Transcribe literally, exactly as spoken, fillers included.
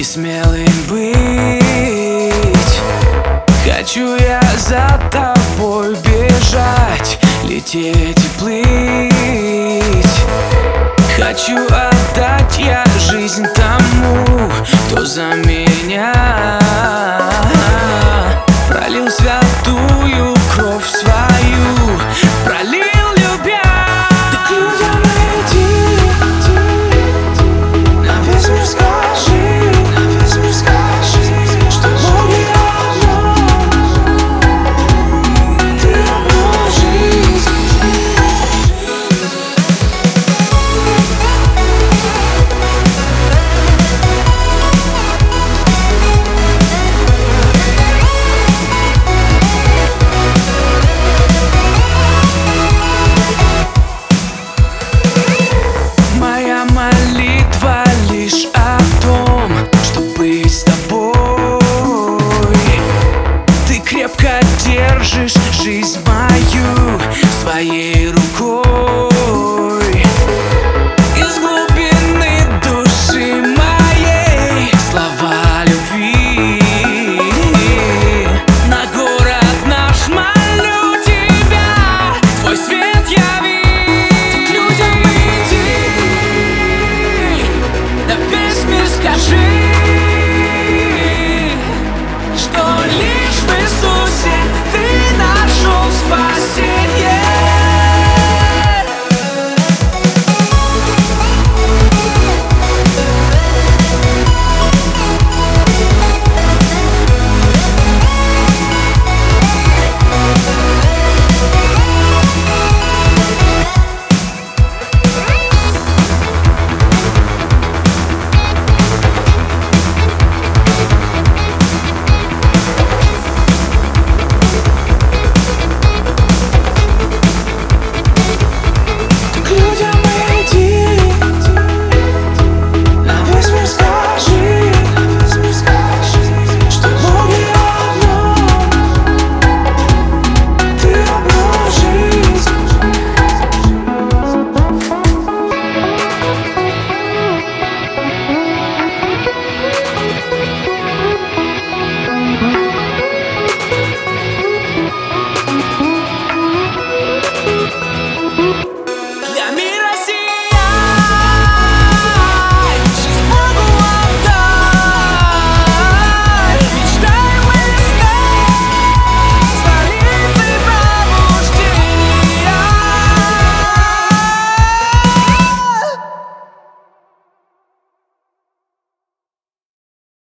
смелым быть. Хочу я за тобой бежать, лететь и плыть. Хочу отдать я жизнь тому, кто за меня пролил святую кровь свою, пролил любя. Ты к людям иди, на весь мир скажи, на весь мир скажи, что Боги одно, ты обрел жизнь. Молитва лишь о том, чтобы быть с тобой. Ты крепко держишь жизнь мою своей рукой. Из глубины души моей слова любви. На город наш молю тебя, твой свет яви. Ты к людям иди, на весь мир скажи, что лишь в Иисусе ты нашел спасение. Thank you.